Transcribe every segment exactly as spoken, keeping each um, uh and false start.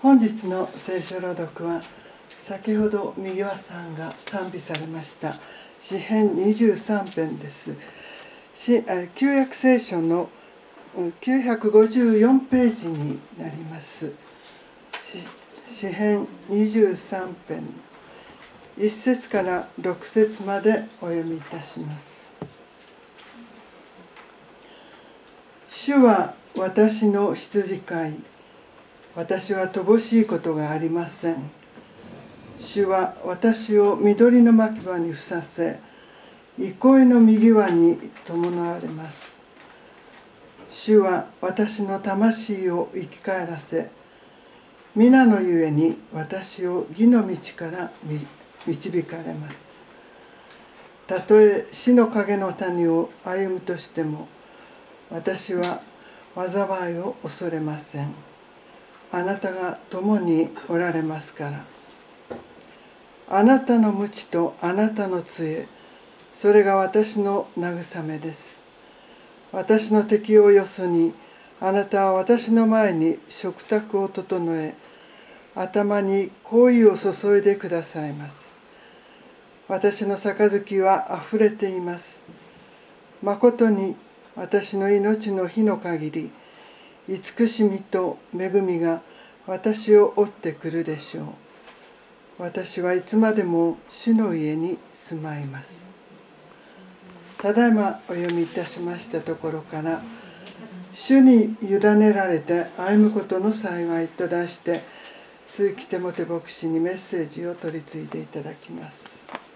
本日の聖書朗読は先ほど右輪さんが賛美されました詩編にじゅうさん編です。旧約聖書のきゅうひゃくごじゅうよんページになります。詩編にじゅうさん編いっ節からろく節までお読みいたします。主は私の羊飼い、私は乏しいことがありません。主は私を緑の牧場にふさせ、憩いの右輪に伴われます。主は私の魂を生き返らせ、皆のゆえに私を義の道から導かれます。たとえ死の影の谷を歩むとしても、私は災いを恐れません。あなたが共におられますから。あなたの鞭とあなたの杖、それが私の慰めです。私の敵をよそに、あなたは私の前に食卓を整え、頭に香油を注いでくださいます。私の杯はあふれています。まことに私の命の日の限り、慈しみと恵みが私を追ってくるでしょう。私はいつまでも主の家に住まいます。ただいまお読みいたしましたところから、主に委ねられて歩むことの幸いと題して、鈴木テモテ牧師にメッセージを取り次いでいただきます。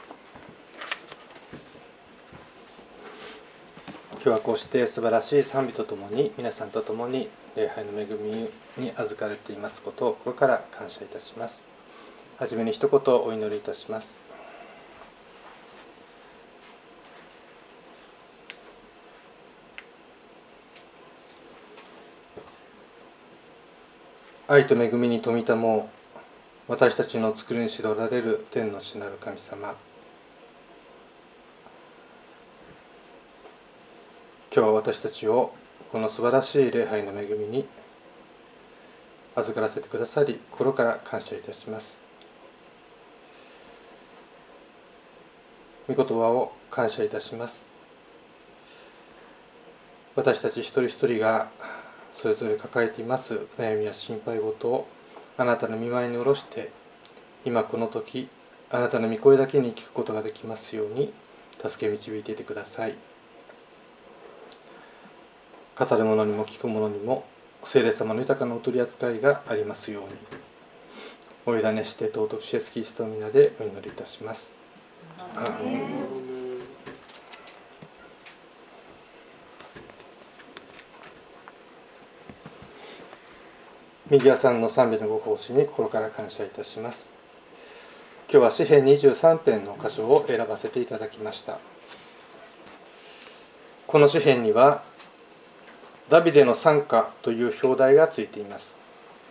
今日はこうして素晴らしい賛美とともに皆さんと共に礼拝の恵みに預かれていますことを心から感謝いたします。はじめに一言お祈りいたします。愛と恵みに富みたも私たちの作り主でおられる天の父なる神様、今日は私たちをこの素晴らしい礼拝の恵みに預からせてくださり、心から感謝いたします。御言葉を感謝いたします。私たち一人一人がそれぞれ抱えています悩みや心配事をあなたの御前に下ろして、今この時あなたの御声だけに聞くことができますように助け導いていてください。語る者にも聞く者にも聖霊様の豊かなお取り扱いがありますように、お委ねして尊く主イエスキリストの皆でお祈りいたします。アーメン。右輪さんの賛美のご奉仕に心から感謝いたします。今日は詩編にじゅうさん編の箇所を選ばせていただきました。この詩編にはダビデの賛歌という表題がついています。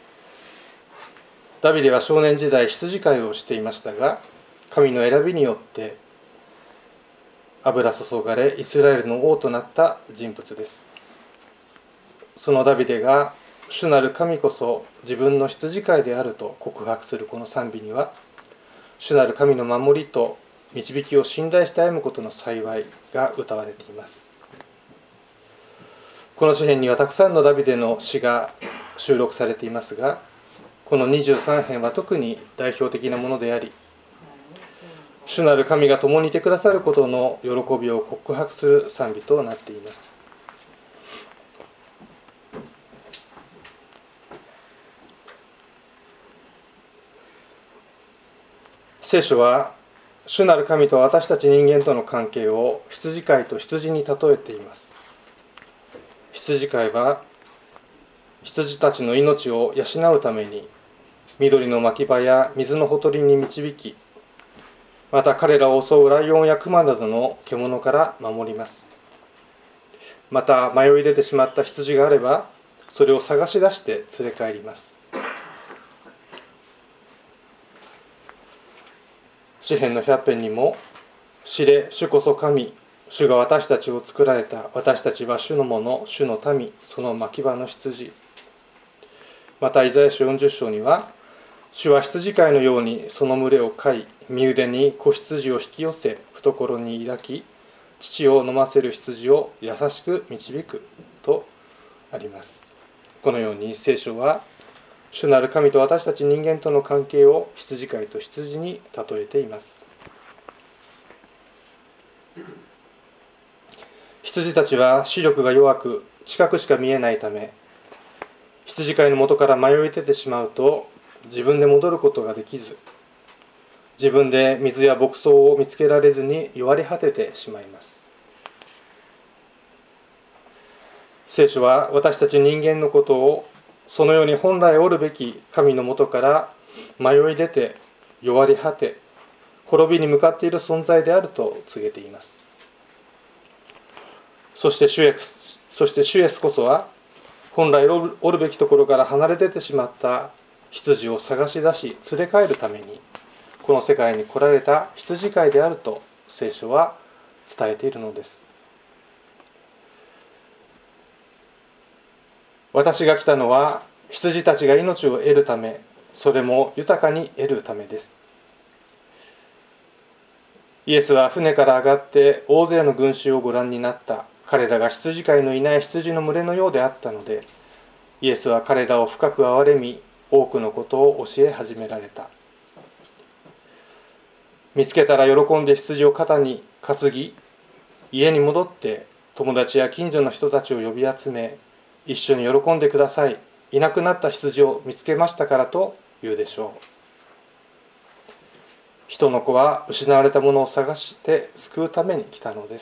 ダビデは少年時代羊飼いをしていましたが、神の選びによって油注がれイスラエルの王となった人物です。そのダビデが主なる神こそ自分の羊飼いであると告白するこの賛美には、主なる神の守りと導きを信頼して歩むことの幸いが歌われています。この詩編にはたくさんのダビデの詩が収録されていますが、このにじゅうさん編は特に代表的なものであり、主なる神が共にいてくださることの喜びを告白する賛美となっています。聖書は主なる神と私たち人間との関係を羊飼いと羊に例えています。羊飼いは羊たちの命を養うために緑の牧場や水のほとりに導き、また彼らを襲うライオンやクマなどの獣から守ります。また迷い出てしまった羊があればそれを探し出して連れ帰ります。詩編のひゃっ編にも、知れ主こそ神、主が私たちを作られた、私たちは主のもの、主の民、その牧場の羊、 またイザヤ書よんじゅっ章には、主は羊飼いのようにその群れを飼い、身腕に子羊を引き寄せ、懐に抱き、乳を飲ませる羊を優しく導くとあります。このように聖書は、主なる神と私たち人間との関係を羊飼いと羊に例えています。羊たちは視力が弱く近くしか見えないため、羊飼いの元から迷い出てしまうと自分で戻ることができず、自分で水や牧草を見つけられずに弱り果ててしまいます。聖書は私たち人間のことをそのように本来おるべき神の元から迷い出て弱り果て滅びに向かっている存在であると告げています。そして主イエス、そして主イエスこそは本来おるべきところから離れ出てしまった羊を探し出し連れ帰るためにこの世界に来られた羊飼いであると聖書は伝えているのです。私が来たのは羊たちが命を得るため、それも豊かに得るためです。イエスは船から上がって大勢の群衆をご覧になった。彼らが羊飼いのいない羊の群れのようであったので、イエスは彼らを深く憐れみ、多くのことを教え始められた。見つけたら喜んで羊を肩に担ぎ、家に戻って友達や近所の人たちを呼び集め、一緒に喜んでください。いなくなった羊を見つけましたからと言うでしょう。人の子は失われたものを探して救うために来たのです。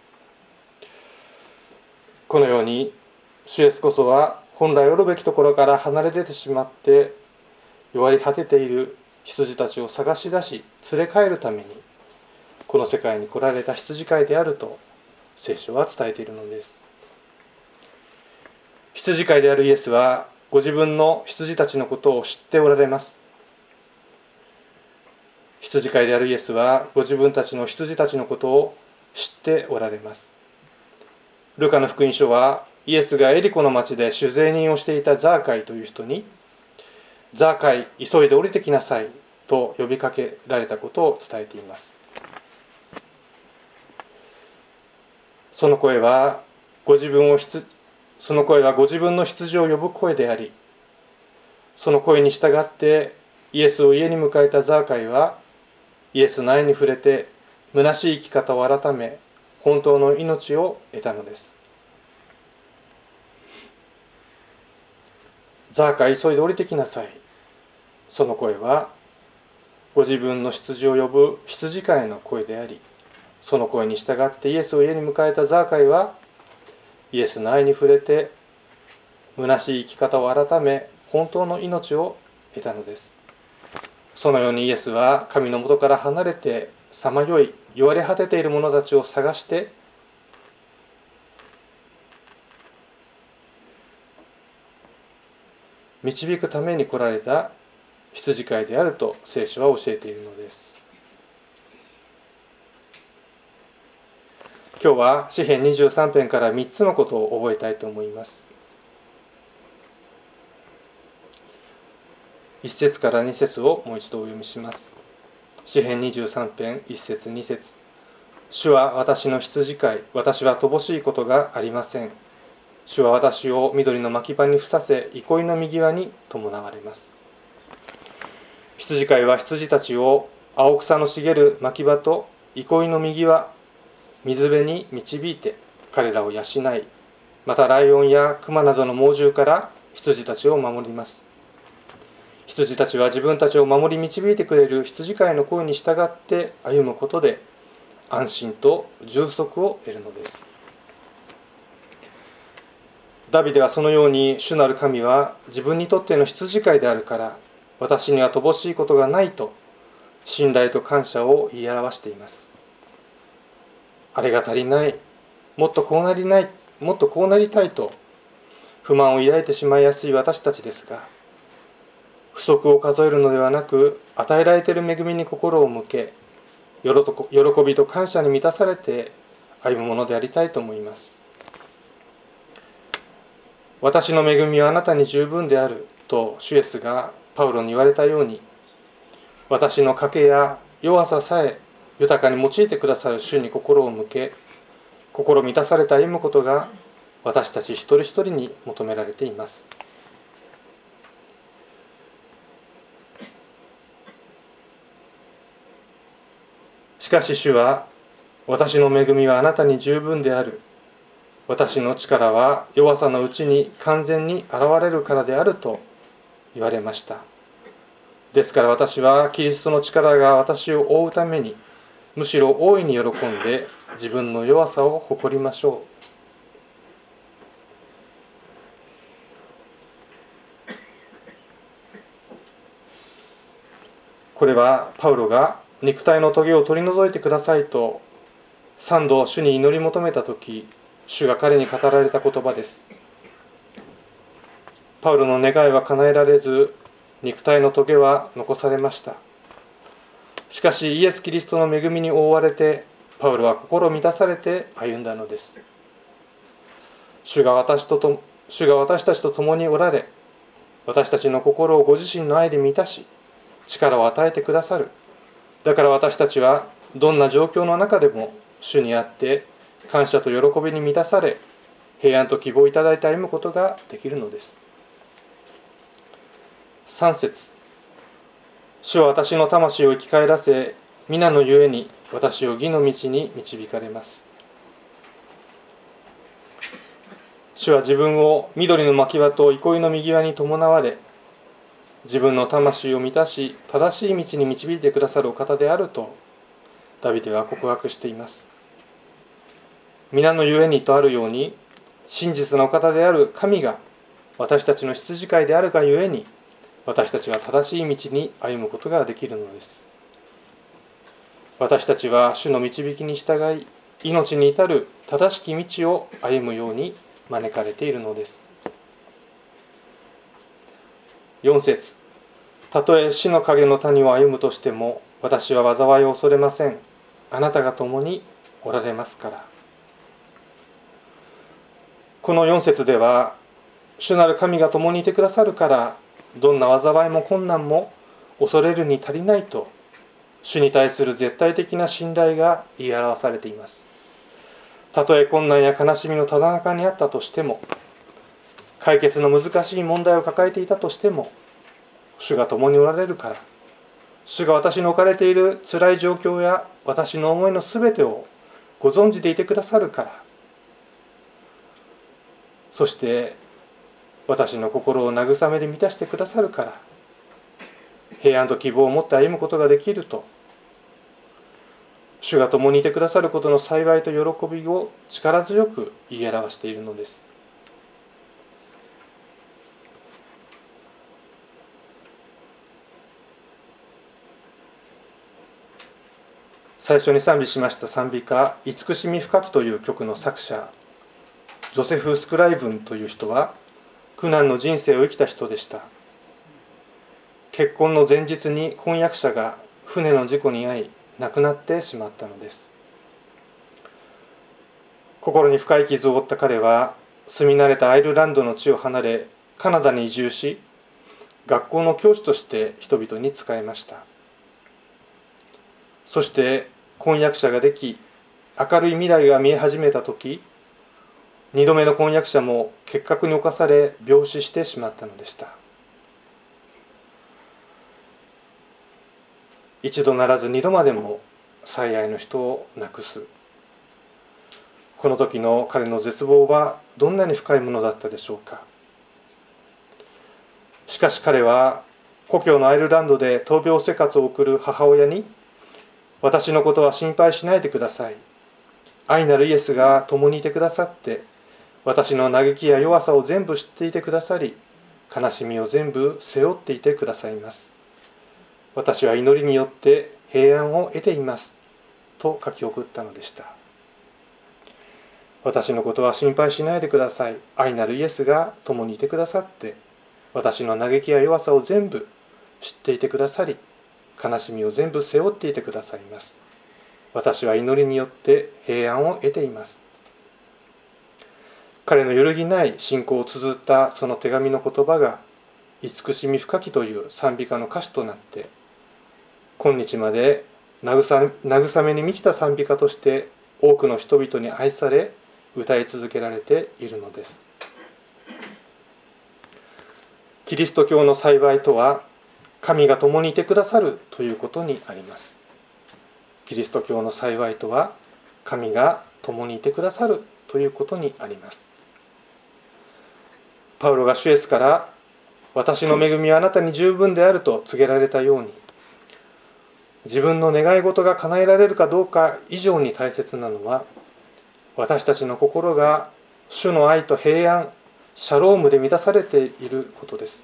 このように主イエスこそは本来おるべきところから離れ出てしまって弱り果てている羊たちを探し出し連れ帰るためにこの世界に来られた羊飼いであると聖書は伝えているのです。羊飼いであるイエスはご自分の羊たちのことを知っておられます。羊飼いであるイエスはご自分たちの羊たちのことを知っておられます。ルカの福音書はイエスがエリコの町で酒税人をしていたザーカイという人にザーカイ急いで降りてきなさいと呼びかけられたことを伝えています。その声はご自分をその声はご自分の羊を呼ぶ声であり、その声に従ってイエスを家に迎えたザーカイはイエスの愛に触れて虚しい生き方を改め本当の命を得たのです。ザーカイ急いで降りてきなさい。その声はご自分の羊を呼ぶ羊飼いの声であり、その声に従ってイエスを家に迎えたザーカイはイエスの愛に触れて虚しい生き方を改め本当の命を得たのです。そのようにイエスは神の元から離れてさまよい弱り果てている者たちを探して導くために来られた羊飼いであると聖書は教えているのです。今日は詩編にじゅうさん編からみっつのことを覚えたいと思います。いっ節からに節をもう一度お読みします。詩編にじゅうさん編いっ節に節。主は私の羊飼い、私は乏しいことがありません。主は私を緑の牧場にふさせ、憩いの右輪に伴われます。羊飼いは羊たちを青草の茂る牧場と憩いの右輪、水辺に導いて彼らを養い、またライオンやクマなどの猛獣から羊たちを守ります。羊たちは自分たちを守り導いてくれる羊飼いの声に従って歩むことで安心と充足を得るのです。ダビデはそのように主なる神は自分にとっての羊飼いであるから私には乏しいことがないと信頼と感謝を言い表しています。あれが足りない、もっとこうなりない、もっとこうなりたいと不満を抱いてしまいやすい私たちですが、不足を数えるのではなく与えられている恵みに心を向け、喜びと感謝に満たされて歩むものでありたいと思います。私の恵みはあなたに十分であるとと主イエスがパウロに言われたように、私の賭けや弱ささえ豊かに用いてくださる主に心を向け、心満たされて歩むことが私たち一人一人に求められています。しかし主は、私の恵みはあなたに十分である。私の力は弱さのうちに完全に現れるからであると言われました。ですから私はキリストの力が私を覆うために、むしろ大いに喜んで自分の弱さを誇りましょう。これはパウロが肉体の棘を取り除いてくださいと三度主に祈り求めたとき、主が彼に語られた言葉です。パウロの願いは叶えられず、肉体の棘は残されました。しかしイエス・キリストの恵みに覆われて、パウロは心満たされて歩んだのです。主が私とと主が私たちと共におられ、私たちの心をご自身の愛で満たし、力を与えてくださる。だから私たちはどんな状況の中でも主にあって感謝と喜びに満たされ、平安と希望をいただいて歩むことができるのです。さん節、主は私の魂を生き返らせ、皆のゆえに私を義の道に導かれます。主は自分を緑の牧場と憩いの右輪に伴われ、自分の魂を満たし、正しい道に導いてくださるお方であるとダビデは告白しています。皆のゆえにとあるように、真実のお方である神が私たちの羊飼いであるがゆえに、私たちは正しい道に歩むことができるのです。私たちは主の導きに従い、命に至る正しき道を歩むように招かれているのです。よん節、たとえ死の影の谷を歩むとしても、私は災いを恐れません。あなたが共におられますから。このよん節では、主なる神が共にいてくださるから、どんな災いも困難も恐れるに足りないと、主に対する絶対的な信頼が言い表されています。たとえ困難や悲しみのただ中にあったとしても、解決の難しい問題を抱えていたとしても、主が共におられるから、主が私の置かれている辛い状況や私の思いのすべてをご存知でいてくださるから、そして私の心を慰めで満たしてくださるから、平安と希望を持って歩むことができると、主が共にいてくださることの幸いと喜びを力強く言い表しているのです。最初に賛美しました賛美歌「慈しみ深き」という曲の作者、ジョセフ・スクライブンという人は苦難の人生を生きた人でした。結婚の前日に婚約者が船の事故に遭い亡くなってしまったのです。心に深い傷を負った彼は住み慣れたアイルランドの地を離れ、カナダに移住し、学校の教師として人々に仕えました。そして婚約者ができ、明るい未来が見え始めたとき、二度目の婚約者も結核に侵され病死してしまったのでした。一度ならず二度までも最愛の人を亡くす。この時の彼の絶望はどんなに深いものだったでしょうか。しかし彼は故郷のアイルランドで闘病生活を送る母親に、私のことは心配しないでください。愛なるイエスが共にいてくださって、私の嘆きや弱さを全部知っていてくださり、悲しみを全部背負っていてくださいます。私は祈りによって平安を得ています。と書き送ったのでした。私のことは心配しないでください。愛なるイエスが共にいてくださって、私の嘆きや弱さを全部知っていてくださり、悲しみを全部背負っていてくださいます。私は祈りによって平安を得ています。彼の揺るぎない信仰を綴ったその手紙の言葉が、 慈しみ深きという賛美歌の歌詞となって、今日まで慰めに満ちた賛美歌として多くの人々に愛され、歌い続けられているのです。キリスト教の幸いとは、神が共にいてくださるということにあります。キリスト教の幸いとは、神が共にいてくださるということにあります。パウロが主イエスから、私の恵みはあなたに十分であると告げられたように、自分の願い事が叶えられるかどうか以上に大切なのは、私たちの心が主の愛と平安、シャロームで満たされていることです。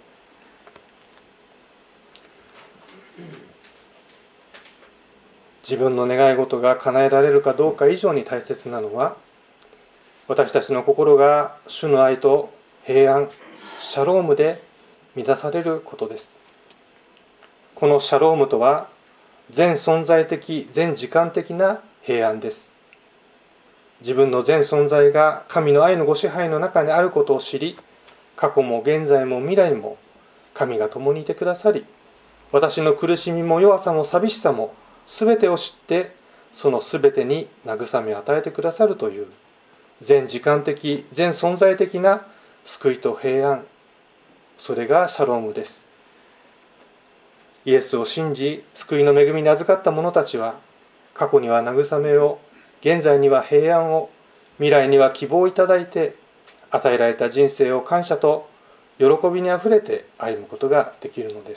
自分の願い事が叶えられるかどうか以上に大切なのは、私たちの心が主の愛と平安、シャロームで満たされることです。このシャロームとは、全存在的、全時間的な平安です。自分の全存在が神の愛のご支配の中にあることを知り、過去も現在も未来も神が共にいてくださり、私の苦しみも弱さも寂しさも全てを知って、その全てに慰めを与えてくださるという全時間的、全存在的な救いと平安、それがシャロームです。イエスを信じ、救いの恵みに預かった者たちは、過去には慰めを、現在には平安を、未来には希望をいただいて、与えられた人生を感謝と喜びにあふれて歩むことができるのです。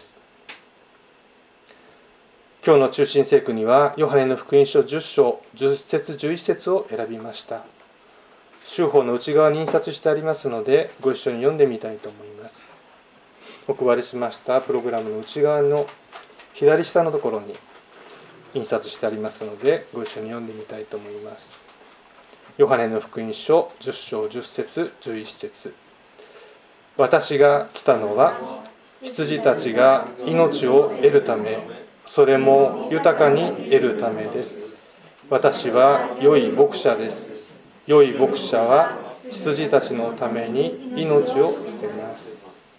今日の中心聖句には、ヨハネの福音書じゅっ章じゅっ節じゅういち節を選びました。修法の内側に印刷してありますので、ご一緒に読んでみたいと思います。お配りしましたプログラムの内側の左下のところに印刷してありますので、ご一緒に読んでみたいと思います。ヨハネの福音書じゅっ章じゅっ節じゅういち節。私が来たのは、羊たちが命を得るため、それも豊かに得るためです。私は良い牧者です。良い牧者は羊たちのために命を捨てます。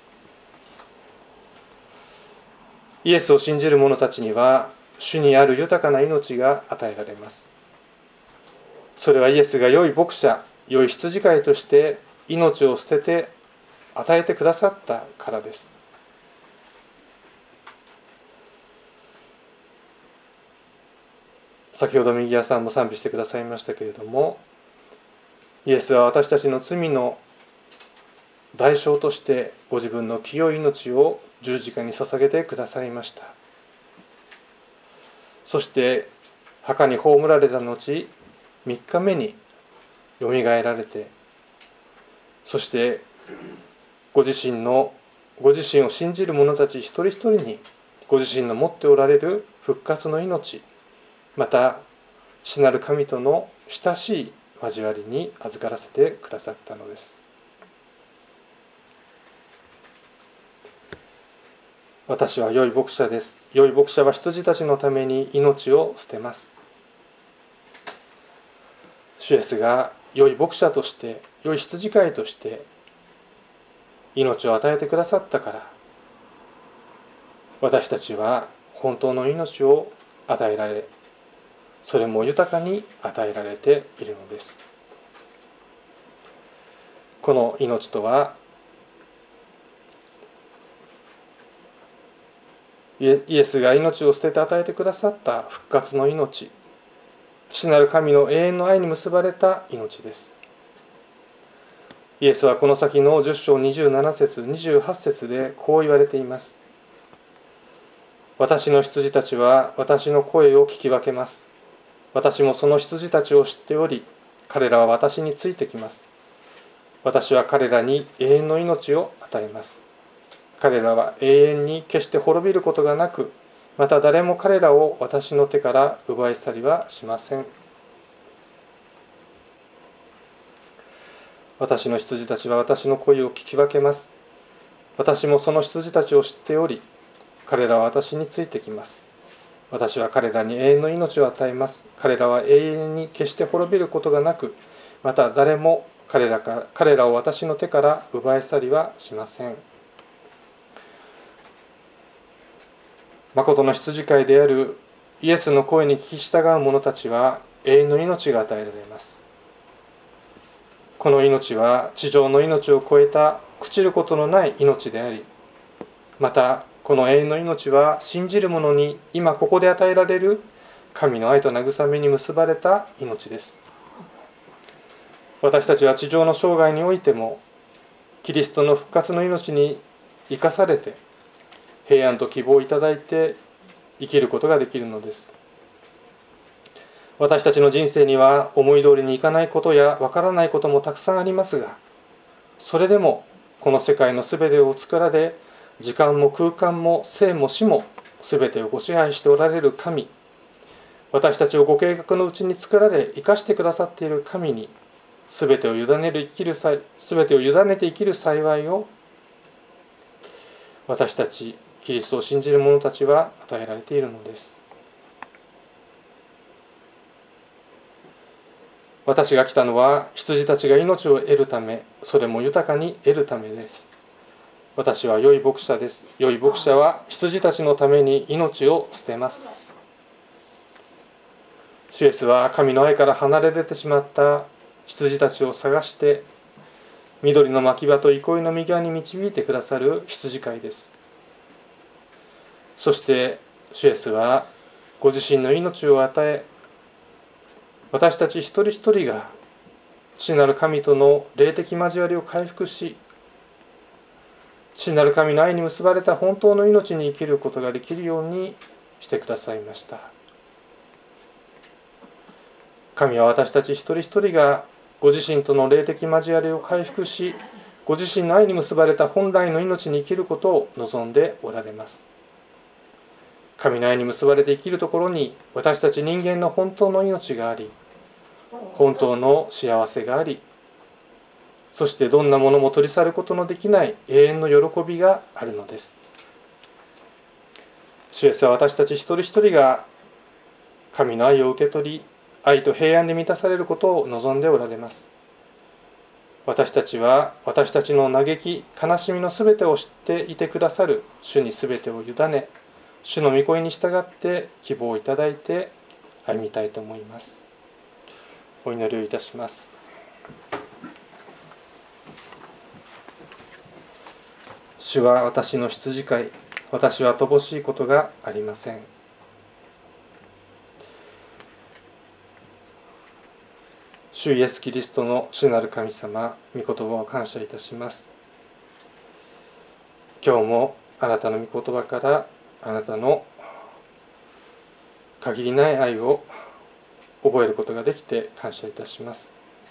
イエスを信じる者たちには、主にある豊かな命が与えられます。それはイエスが良い牧者、良い羊飼いとして命を捨てて与えてくださったからです。先ほど右谷さんも賛美してくださいましたけれども、イエスは私たちの罪の代償としてご自分の清い命を十字架に捧げてくださいました。そして墓に葬られた後、みっかめによみがえられて、そしてご自身のご自身を信じる者たち一人一人にご自身の持っておられる復活の命、また父なる神との親しい交わりに預からせてくださったのです。私は良い牧者です。良い牧者は羊たちのために命を捨てます。主イエスが良い牧者として、良い羊飼いとして命を与えてくださったから、私たちは本当の命を与えられ、それも豊かに与えられているのです。この命とは、イエスが命を捨てて与えてくださった復活の命、父なる神の永遠の愛に結ばれた命です。イエスはこの先のじゅっ章にじゅうなな節にじゅうはち節でこう言われています。私の羊たちは私の声を聞き分けます。私もその羊たちを知っており、彼らは私についてきます。私は彼らに永遠の命を与えます。彼らは永遠に決して滅びることがなく、また誰も彼らを私の手から奪い去りはしません。私の羊たちは私の声を聞き分けます。私もその羊たちを知っており、彼らは私についてきます。私は彼らに永遠の命を与えます。彼らは永遠に決して滅びることがなく、また誰も彼らか彼らを私の手から奪い去りはしません。 誠の羊飼いであるイエスの声に聞き従う者たちは永遠の命が与えられます。この命は地上の命を超えた朽ちることのない命であり、またこの永遠の命は信じる者に今ここで与えられる神の愛と慰めに結ばれた命です。私たちは地上の生涯においてもキリストの復活の命に生かされて平安と希望をいただいて生きることができるのです。私たちの人生には思い通りにいかないことやわからないこともたくさんありますが、それでもこの世界のすべてを作られ、時間も空間も生も死もすべてをご支配しておられる神、私たちをご計画のうちに作られ生かしてくださっている神にすべてを委ねる生きるすべてを委ねて生きる幸いを私たちキリストを信じる者たちは与えられているのです。私が来たのは羊たちが命を得るため、それも豊かに得るためです。私は良い牧者です。良い牧者は羊たちのために命を捨てます。主イエスは神の愛から離れ出てしまった羊たちを探して、緑の牧場と憩いの御庭に導いてくださる羊飼いです。そして主イエスはご自身の命を与え、私たち一人一人が父なる神との霊的交わりを回復し、父なる神の愛に結ばれた本当の命に生きることができるようにしてくださいました。神は私たち一人一人がご自身との霊的交わりを回復し、ご自身の愛に結ばれた本来の命に生きることを望んでおられます。神の愛に結ばれて生きるところに私たち人間の本当の命があり、本当の幸せがあり、そしてどんなものも取り去ることのできない永遠の喜びがあるのです。主イエスは私たち一人一人が神の愛を受け取り、愛と平安で満たされることを望んでおられます。私たちは私たちの嘆き、悲しみのすべてを知っていてくださる主にすべてを委ね、主の御声に従って希望をいただいて歩みたいと思います。お祈りをいたします。主は私の羊飼い、私は乏しいことがありません。主イエスキリストの主なる神様、御言葉を感謝いたします。今日もあなたの御言葉からあなたの限りない愛を覚えることができて感謝いたします。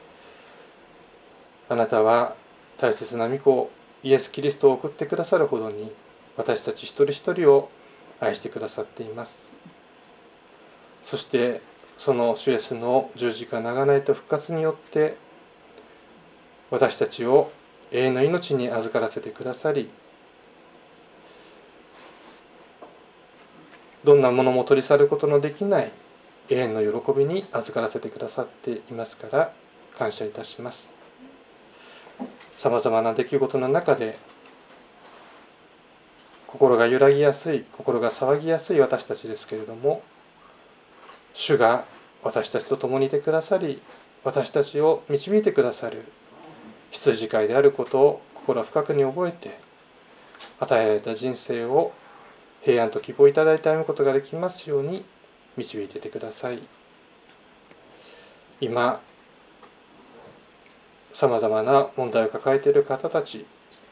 あなたは大切な御子イエス・キリストを送ってくださるほどに私たち一人一人を愛してくださっています。そしてその主イエスの十字架長なと復活によって私たちを永遠の命に預からせてくださり、どんなものも取り去ることのできない永遠の喜びに預からせてくださっていますから感謝いたします。さまざまな出来事の中で心が揺らぎやすい、心が騒ぎやすい私たちですけれども、主が私たちと共にいてくださり、私たちを導いてくださる羊飼いであることを心深くに覚えて、与えられた人生を平安と希望をいただいて歩むことができますように導いていてください。今さまざまな問題を抱えている方たち、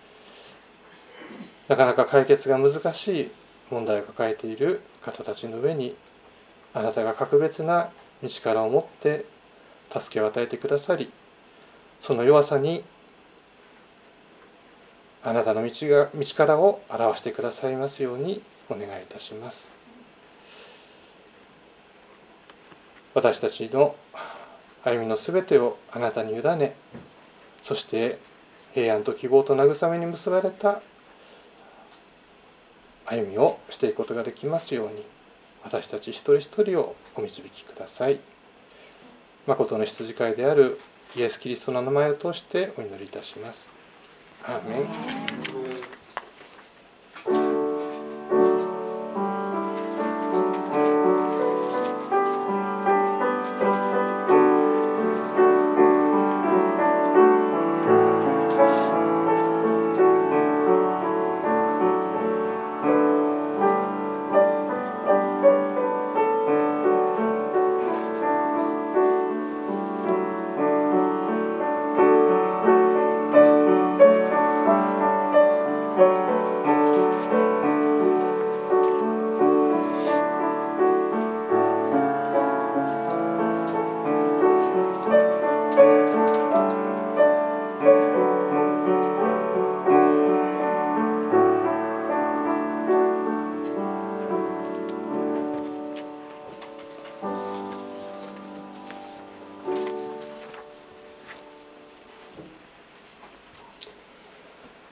なかなか解決が難しい問題を抱えている方たちの上に、あなたが格別な道からを持って助けを与えてくださり、その弱さにあなたの道が道からを表してくださいますようにお願いいたします。私たちの歩みのすべてをあなたに委ね、そして平安と希望と慰めに結ばれた歩みをしていくことができますように、私たち一人一人をお導きください。誠の羊飼いであるイエス・キリストの名前を通してお祈りいたします。アーメン。